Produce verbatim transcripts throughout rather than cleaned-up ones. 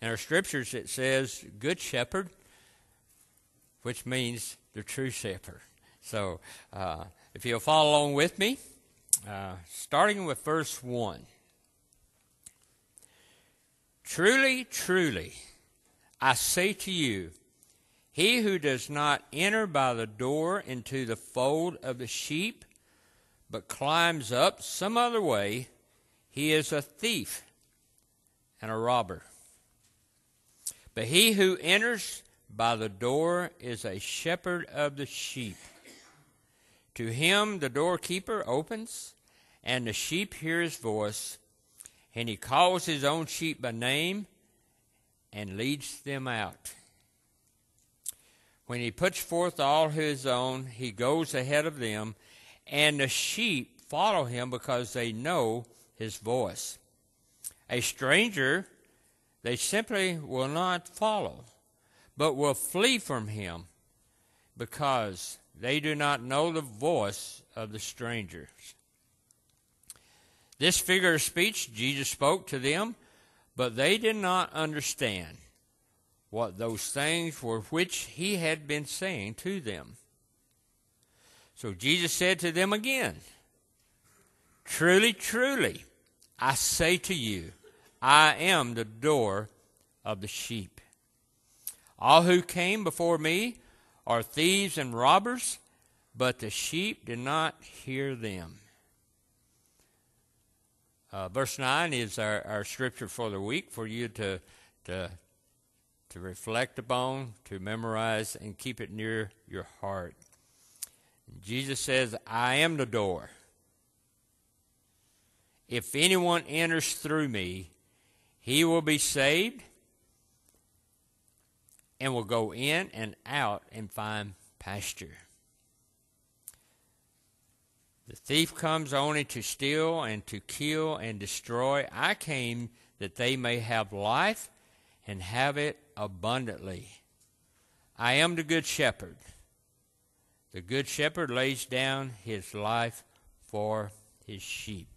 In our scriptures it says good shepherd, which means the true shepherd. So uh, if you'll follow along with me, uh, starting with verse one. Truly, truly, I say to you, he who does not enter by the door into the fold of the sheep, but climbs up some other way, he is a thief and a robber. But he who enters by the door is a shepherd of the sheep. To him the doorkeeper opens, and the sheep hear his voice, and he calls his own sheep by name and leads them out. When he puts forth all his own, he goes ahead of them, and the sheep follow him because they know his voice. A stranger they simply will not follow, but will flee from him because they do not know the voice of the strangers. This figure of speech Jesus spoke to them, but they did not understand what those things were which he had been saying to them. So Jesus said to them again, Truly, truly, I say to you, I am the door of the sheep. All who came before me are thieves and robbers, but the sheep did not hear them. Uh, verse nine is our, our scripture for the week for you to, to, to reflect upon, to memorize, and keep it near your heart. Jesus says, I am the door. If anyone enters through me, he will be saved and will go in and out and find pasture. The thief comes only to steal and to kill and destroy. I came that they may have life and have it abundantly. I am the good shepherd. The good shepherd lays down his life for his sheep.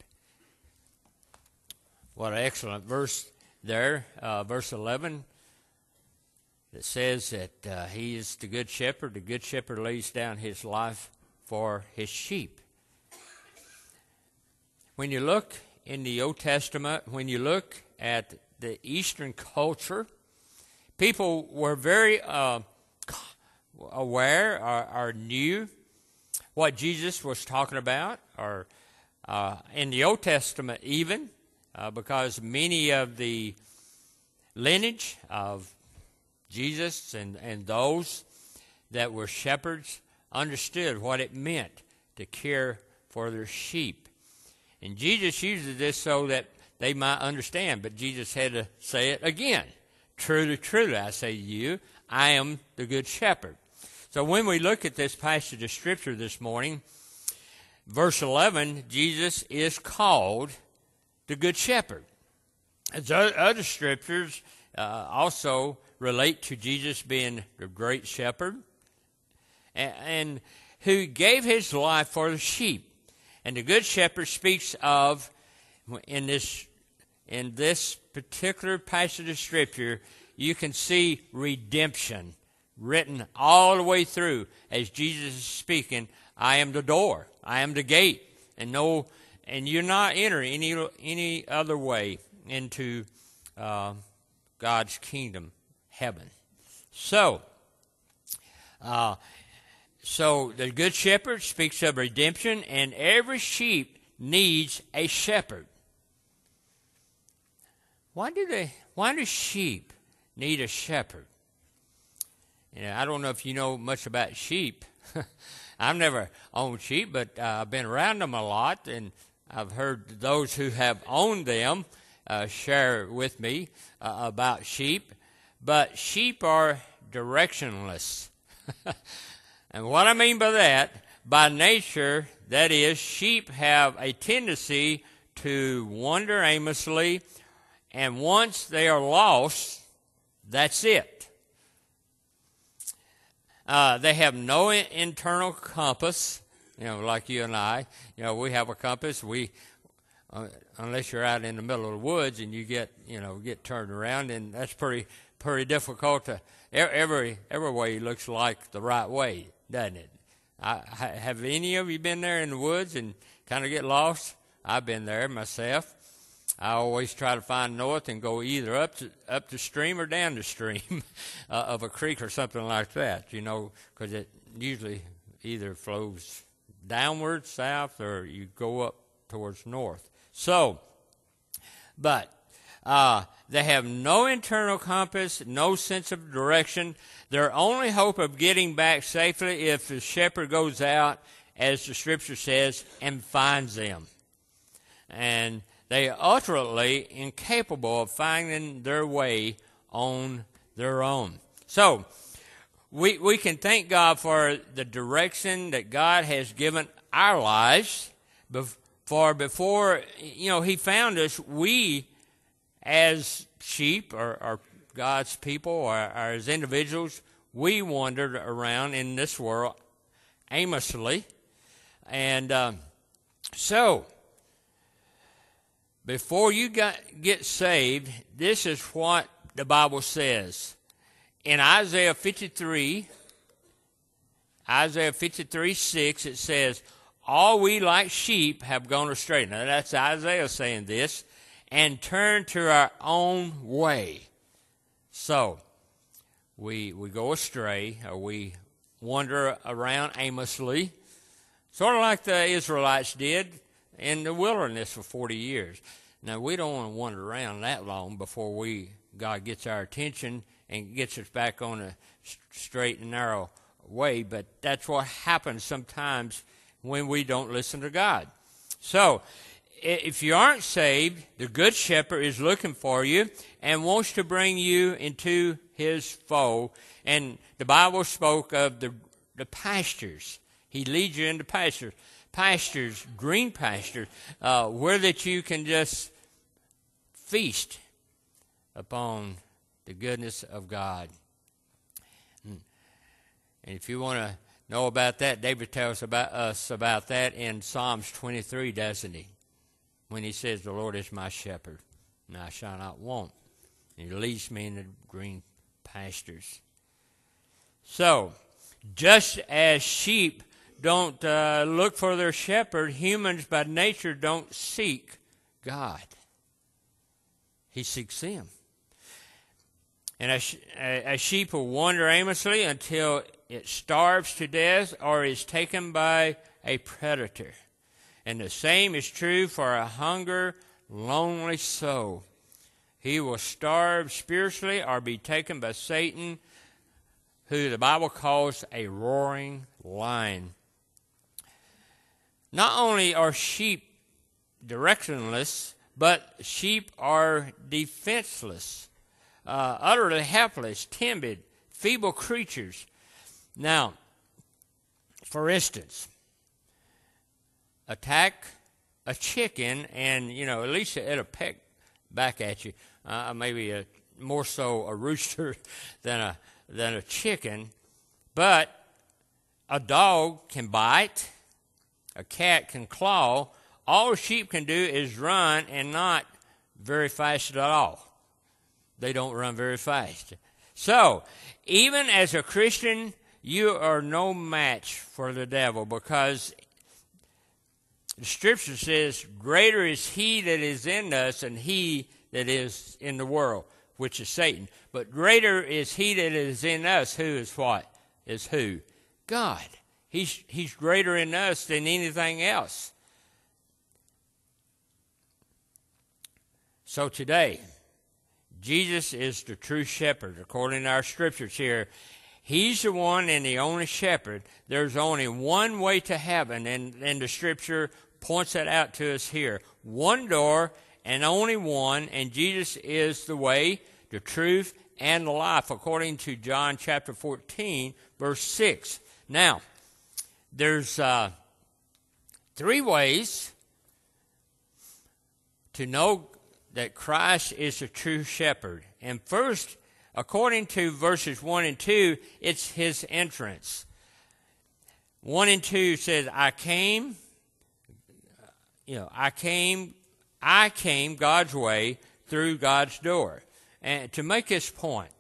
What an excellent verse there, uh, verse eleven, that says that uh, he is the good shepherd. The good shepherd lays down his life for his sheep. When you look in the Old Testament, when you look at the Eastern culture, people were very uh, aware or, or knew what Jesus was talking about, or uh, in the Old Testament even, uh, because many of the lineage of Jesus and, and those that were shepherds understood what it meant to care for their sheep. And Jesus uses this so that they might understand, but Jesus had to say it again. Truly, truly, I say to you, I am the good shepherd. So when we look at this passage of Scripture this morning, verse eleven, Jesus is called the good shepherd. As other Scriptures uh, also relate to Jesus being the great shepherd, and, and who gave his life for the sheep. And the good shepherd speaks of, in this in this particular passage of Scripture, you can see redemption written all the way through as Jesus is speaking. I am the door, I am the gate, and no, and you're not entering any any other way into uh, God's kingdom, heaven. So, uh, so the good shepherd speaks of redemption, and every sheep needs a shepherd. Why do they? Why do sheep need a shepherd? You know, I don't know if you know much about sheep. I've never owned sheep, but uh, I've been around them a lot, and I've heard those who have owned them uh, share with me uh, about sheep. But sheep are directionless. And what I mean by that, by nature, that is, sheep have a tendency to wander aimlessly, and once they are lost, that's it. Uh, they have no in- internal compass, you know, like you and I. You know, we have a compass. We, uh, unless you're out in the middle of the woods and you get, you know, get turned around, and that's pretty pretty difficult to. Every every way looks like the right way, doesn't it? I, have any of you been there in the woods and kind of get lost? I've been there myself. I always try to find north and go either up to, up the stream or down the stream uh, of a creek or something like that, you know, because it usually either flows downward, south, or you go up towards north. So, but uh, they have no internal compass, no sense of direction. Their only hope of getting back safely if the shepherd goes out, as the scripture says, and finds them. And they are utterly incapable of finding their way on their own. So, we we can thank God for the direction that God has given our lives. For before, you know, He found us, we, as sheep, or, or God's people, or, or as individuals, we wandered around in this world aimlessly. And um, so, before you got, get saved, this is what the Bible says. In Isaiah fifty-three, Isaiah fifty-three, six, it says, all we like sheep have gone astray. Now, that's Isaiah saying this. And turned to our own way. So, we we go astray, or we wander around aimlessly, sort of like the Israelites did in the wilderness for forty years. Now, we don't want to wander around that long before we God gets our attention and gets us back on a straight and narrow way, but that's what happens sometimes when we don't listen to God. So, if you aren't saved, the Good Shepherd is looking for you and wants to bring you into His fold. And the Bible spoke of the, the pastures. He leads you into pastures. Pastures, green pastures, uh, where that you can just feast upon the goodness of God. And if you want to know about that, David tells about us about that in Psalms twenty-three, doesn't he? When he says, the Lord is my shepherd, and I shall not want. And He leads me in the green pastures. So, just as sheep don't uh, look for their shepherd, humans by nature don't seek God. He seeks them. And a, a, a sheep will wander aimlessly until it starves to death or is taken by a predator. And the same is true for a hunger, lonely soul. He will starve spiritually or be taken by Satan, who the Bible calls a roaring lion. Not only are sheep directionless, but sheep are defenseless, uh, utterly helpless, timid, feeble creatures. Now, for instance, attack a chicken and, you know, at least it'll peck back at you. Uh, maybe a, more so a rooster than a than a chicken. But a dog can bite. A cat can claw. All sheep can do is run, and not very fast at all. They don't run very fast. So, even as a Christian, you are no match for the devil, because the Scripture says, greater is He that is in us than he that is in the world, which is Satan. But greater is He that is in us, who is what? Is who? God. He's, he's greater in us than anything else. So today, Jesus is the true shepherd, according to our Scriptures here. He's the one and the only shepherd. There's only one way to heaven, and, and the Scripture points that out to us here. One door and only one, and Jesus is the way, the truth, and the life, according to John chapter fourteen, verse six. Now, there's uh, three ways to know that Christ is the true shepherd. And first, according to verses one and two, it's His entrance. one and two says, I came, you know, I came I came God's way through God's door. And to make this point,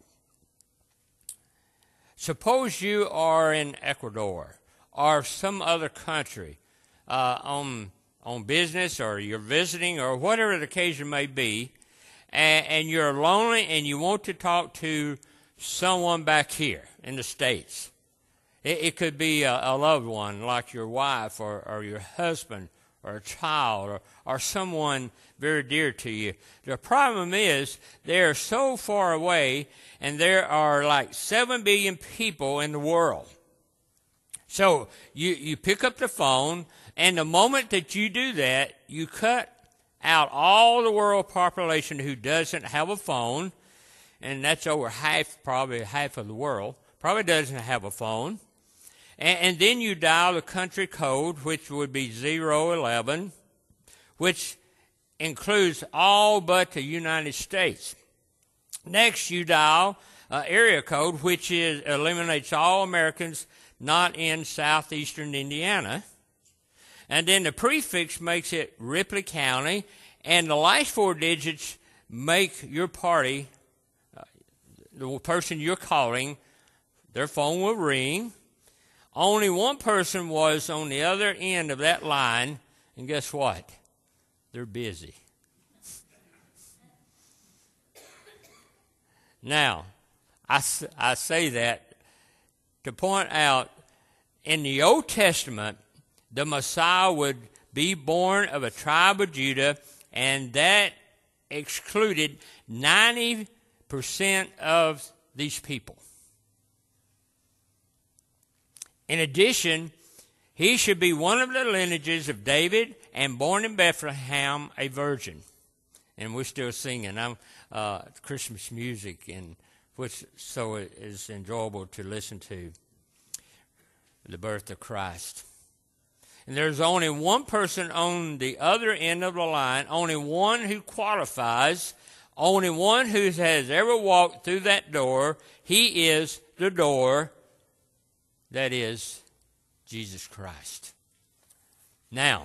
suppose you are in Ecuador or some other country uh, on on business, or you're visiting, or whatever the occasion may be, and, and you're lonely and you want to talk to someone back here in the States. It, it could be a, a loved one like your wife or, or your husband or a child or, or someone very dear to you. The problem is they're so far away, and there are like seven billion people in the world. So you, you pick up the phone, and the moment that you do that, you cut out all the world population who doesn't have a phone, and that's over half, probably half of the world, probably doesn't have a phone. And, and then you dial the country code, which would be zero eleven, which includes all but the United States. Next, you dial uh, area code, which is eliminates all Americans not in southeastern Indiana. And then the prefix makes it Ripley County, and the last four digits make your party, uh, the person you're calling, their phone will ring. Only one person was on the other end of that line, and guess what? They're busy. Now, I, I say that to point out, in the Old Testament, the Messiah would be born of a tribe of Judah, and that excluded ninety percent of these people. In addition, he should be one of the lineages of David and born in Bethlehem, a virgin. And we're still singing I'm, uh, Christmas music, and which so it is enjoyable to listen to the birth of Christ. And there's only one person on the other end of the line, only one who qualifies, only one who has ever walked through that door. He is the door, that is Jesus Christ. Now,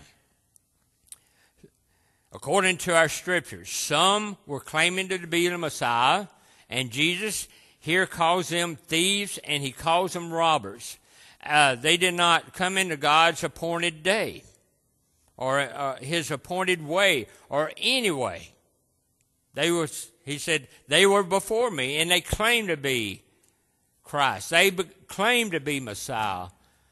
according to our scriptures, some were claiming to be the Messiah, and Jesus here calls them thieves and he calls them robbers. Uh, they did not come into God's appointed day or uh, his appointed way or any way. They were, he said, they were before me, and they claimed to be Christ. They be, claimed to be Messiah.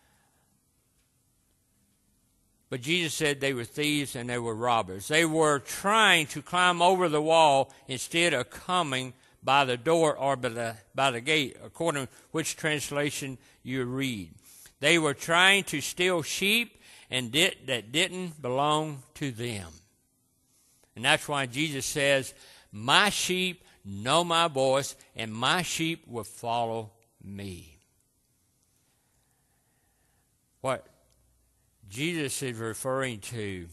But Jesus said they were thieves and they were robbers. They were trying to climb over the wall instead of coming by the door or by the, by the gate, according to which translation you read. They were trying to steal sheep and did, that didn't belong to them. And that's why Jesus says, my sheep know my voice, and my sheep will follow me. What Jesus is referring to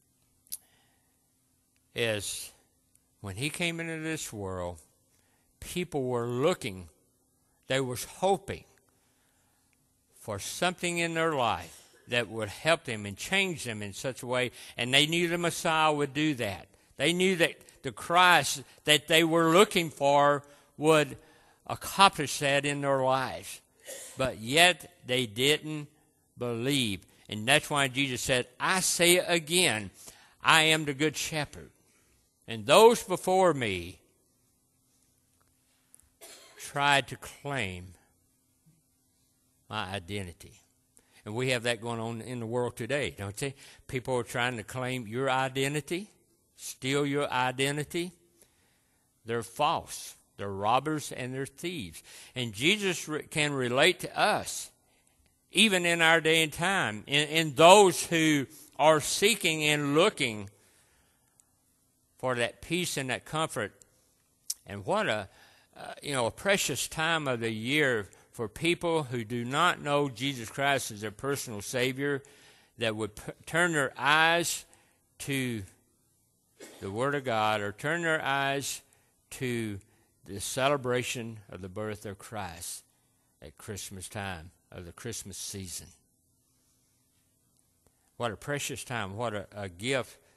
is when he came into this world, people were looking, they were hoping for something in their life that would help them and change them in such a way, and they knew the Messiah would do that. They knew that the Christ that they were looking for would accomplish that in their lives. But yet they didn't believe. And that's why Jesus said, I say it again, I am the good shepherd. And those before me tried to claim my identity. And we have that going on in the world today, don't you? People are trying to claim your identity, steal your identity. They're false. They're robbers and they're thieves. And Jesus re- can relate to us, even in our day and time, in, in those who are seeking and looking for that peace and that comfort. And what a, uh, you know, a precious time of the year for people who do not know Jesus Christ as their personal Savior, that would p- turn their eyes to the Word of God, or turn their eyes to the celebration of the birth of Christ at Christmas time, of the Christmas season. What a precious time, what a, a gift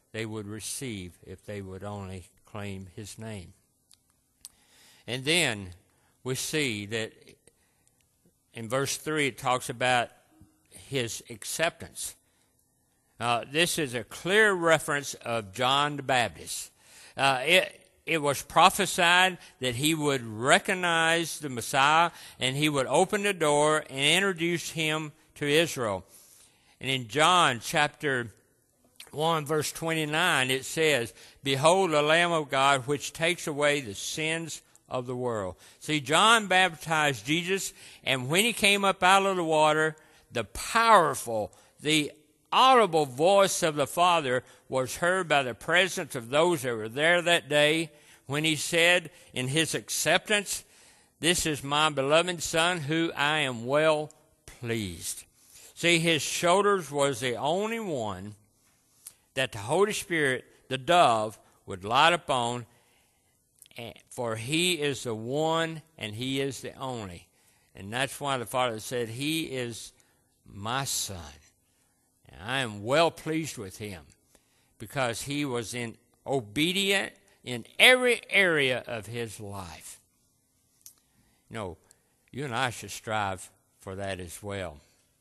they would receive if they would only claim his name. And then we see that in verse three it talks about his acceptance. Uh, this is a clear reference of John the Baptist. Uh, it, it was prophesied that he would recognize the Messiah and he would open the door and introduce him to Israel. And in John chapter one, verse twenty-nine, it says, "Behold the Lamb of God, which takes away the sins of the world." See, John baptized Jesus, and when he came up out of the water, the powerful, the audible voice of the Father was heard by the presence of those that were there that day when he said in his acceptance, "This is my beloved Son, who I am well pleased." See, his shoulders was the only one that the Holy Spirit, the dove, would light upon, for he is the one and he is the only. And that's why the Father said, "He is my Son, and I am well pleased with him," because he was in obedient in every area of his life. You know, you and I should strive for that as well,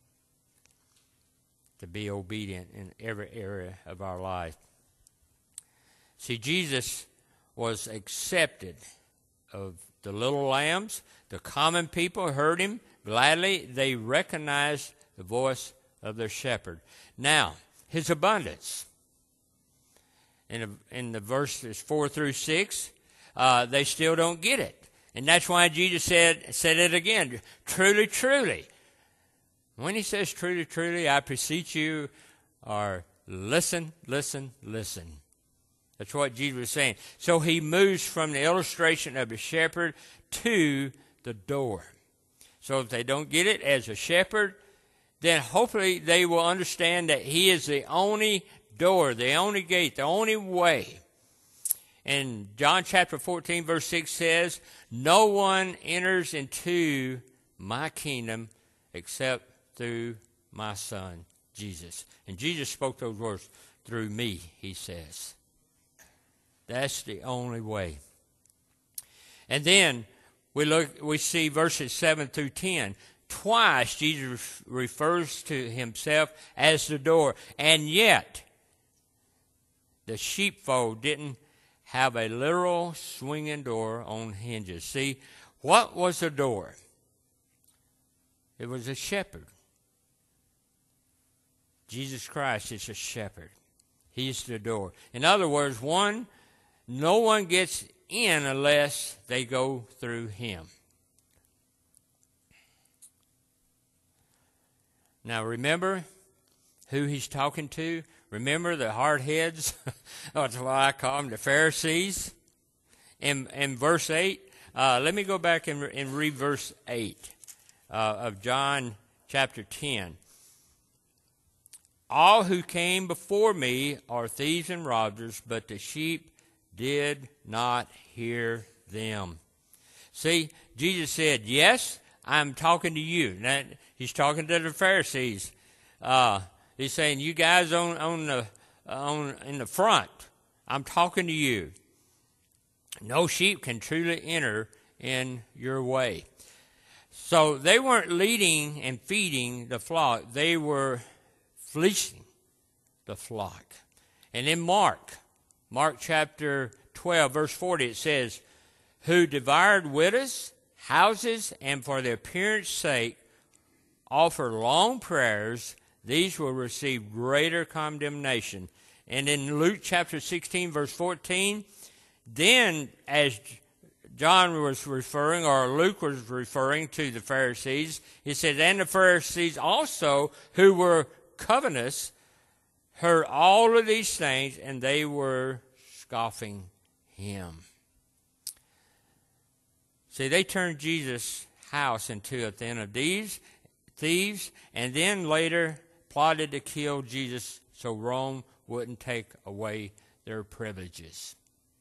to be obedient in every area of our life. See, Jesus was accepted of the little lambs. The common people heard him gladly. They recognized the voice of their shepherd. Now, his abundance. In, a, in the verses four through six, uh, they still don't get it. And that's why Jesus said, said it again, "Truly, truly." When he says "truly, truly, I beseech you," or listen, listen, listen. That's what Jesus was saying. So he moves from the illustration of the shepherd to the door. So if they don't get it as a shepherd, then hopefully they will understand that he is the only door, the only gate, the only way. And John chapter fourteen, verse six says, "No one enters into my kingdom except through my Son, Jesus." And Jesus spoke those words, "Through me," he says. That's the only way. And then we look, we see verses seven through ten. Twice Jesus refers to himself as the door. And yet, the sheepfold didn't have a literal swinging door on hinges. See, what was the door? It was a shepherd. Jesus Christ is a shepherd. He's the door. In other words, one, no one gets in unless they go through him. Now remember who he's talking to. Remember the hard heads? That's why I call them the Pharisees. In, in verse eight, uh, let me go back and, and read verse eight uh, of John chapter ten. "All who came before me are thieves and robbers, but the sheep did not hear them." See, Jesus said, "Yes, I'm talking to you." Now, he's talking to the Pharisees. Uh, he's saying, "You guys on on the on in the front, I'm talking to you. No sheep can truly enter in your way." So they weren't leading and feeding the flock; they were fleecing the flock. And in Mark, Mark chapter twelve, verse forty, it says, "Who devoured widows, houses, and for the appearance sake offer long prayers, these will receive greater condemnation." And in Luke chapter sixteen, verse fourteen, then as John was referring, or Luke was referring to the Pharisees, he said, "And the Pharisees also, who were covetous, heard all of these things, and they were scoffing him." See, they turned Jesus' house into a den of thieves, thieves, and then later plotted to kill Jesus so Rome wouldn't take away their privileges.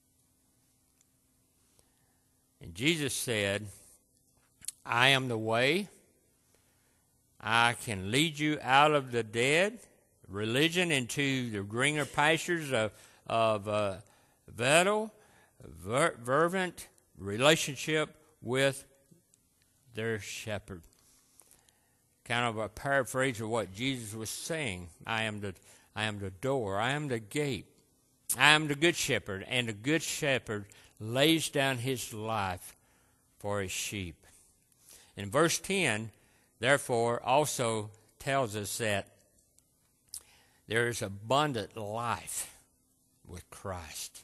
And Jesus said, "I am the way. I can lead you out of the dead, religion into the greener pastures of, of uh, vital, ver- fervent relationship with their shepherd. Kind of a paraphrase of what Jesus was saying. I am the, I am the door. I am the gate. I am the good shepherd, and the good shepherd lays down his life for his sheep. In verse ten, therefore, also tells us that there is abundant life with Christ.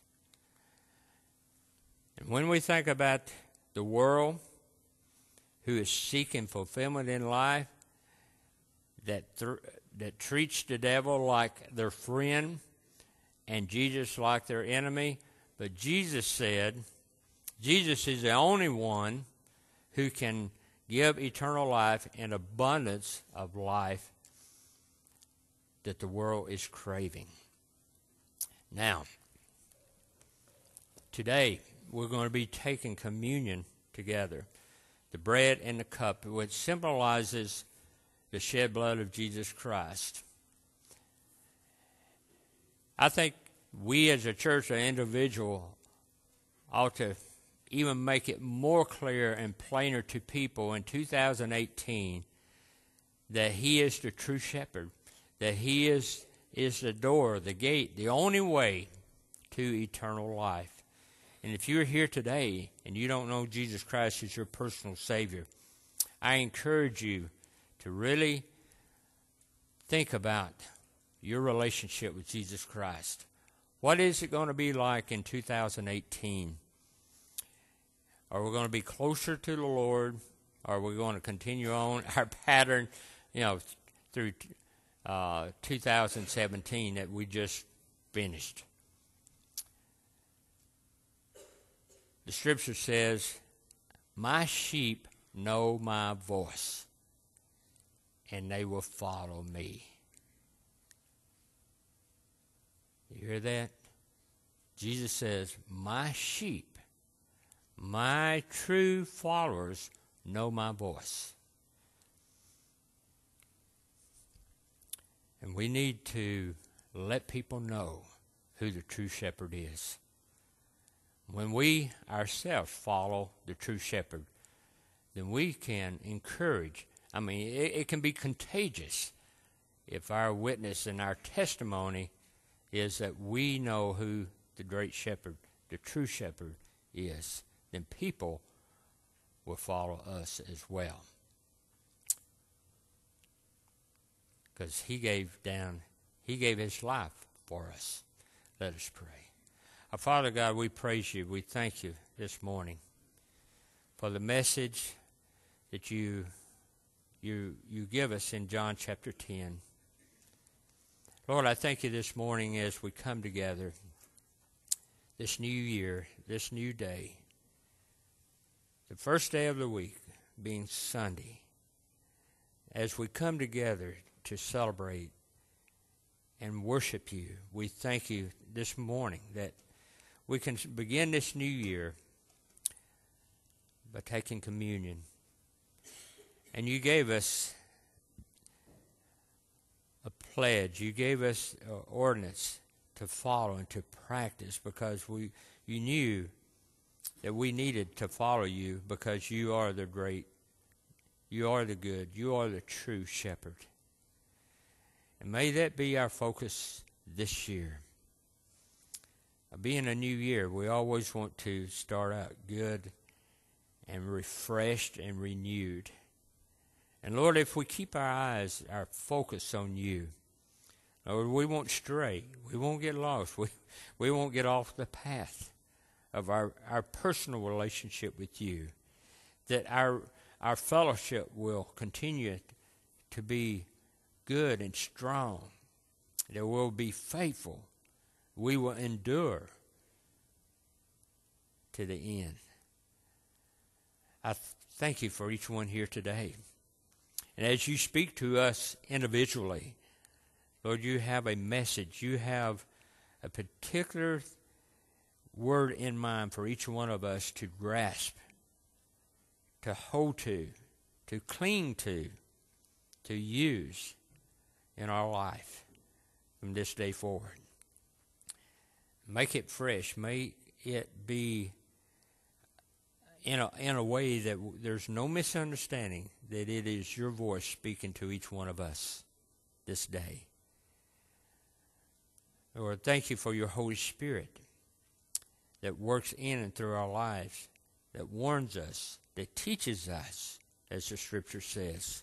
And when we think about the world who is seeking fulfillment in life, that th- that treats the devil like their friend and Jesus like their enemy, but Jesus said, Jesus is the only one who can give eternal life and abundance of life that the world is craving. Now, today we're going to be taking communion together, the bread and the cup, which symbolizes the shed blood of Jesus Christ. I think we as a church or individual ought to even make it more clear and plainer to people in two thousand eighteen that he is the true shepherd, that he is, is the door, the gate, the only way to eternal life. And if you're here today and you don't know Jesus Christ as your personal Savior, I encourage you to really think about your relationship with Jesus Christ. What is it going to be like in two thousand eighteen? Are we going to be closer to the Lord? Are we going to continue on our pattern, you know, through uh, two thousand seventeen that we just finished? The scripture says, my sheep know my voice, and they will follow me. You hear that? Jesus says, my sheep, my true followers know my voice. And we need to let people know who the true shepherd is. When we ourselves follow the true shepherd, then we can encourage. I mean, it, it can be contagious if our witness and our testimony is that we know who the great shepherd, the true shepherd is. Then people will follow us as well. Because he gave down, he gave his life for us. Let us pray. Our Father God, we praise you. We thank you this morning for the message that you you you give us in John chapter ten. Lord, I thank you this morning as we come together this new year, this new day, the first day of the week being Sunday, as we come together to celebrate and worship you. We thank you this morning that we can begin this new year by taking communion. And you gave us a pledge. You gave us an ordinance to follow and to practice because we you knew that we needed to follow you because you are the great, you are the good, you are the true shepherd. And may that be our focus this year. Being a new year, we always want to start out good and refreshed and renewed. And Lord, if we keep our eyes, our focus on you, Lord, we won't stray. We won't get lost. We, we won't get off the path of our, our personal relationship with you. That our, our fellowship will continue to be good and strong. That we'll be faithful. We will endure to the end. I th- thank you for each one here today. And as you speak to us individually, Lord, you have a message. You have a particular word in mind for each one of us to grasp, to hold to, to cling to, to use in our life. from this day forward. Make it fresh. Make it be in a, in a way that w- there's no misunderstanding that it is your voice speaking to each one of us this day. Lord, thank you for your Holy Spirit that works in and through our lives, that warns us, that teaches us, as the Scripture says,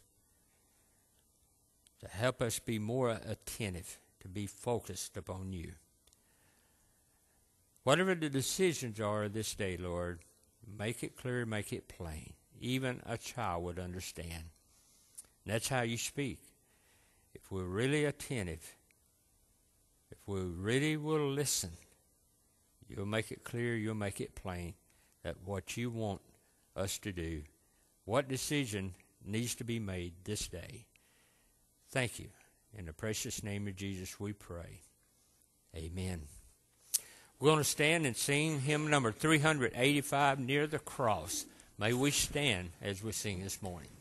to help us be more attentive, to be focused upon you. Whatever the decisions are this day, Lord, make it clear, make it plain. Even a child would understand. And that's how you speak. If we're really attentive, if we really will listen, you'll make it clear, you'll make it plain that what you want us to do, what decision needs to be made this day. Thank you. In the precious name of Jesus we pray. Amen. We're going to stand and sing hymn number three eighty-five, Near the Cross. May we stand as we sing this morning.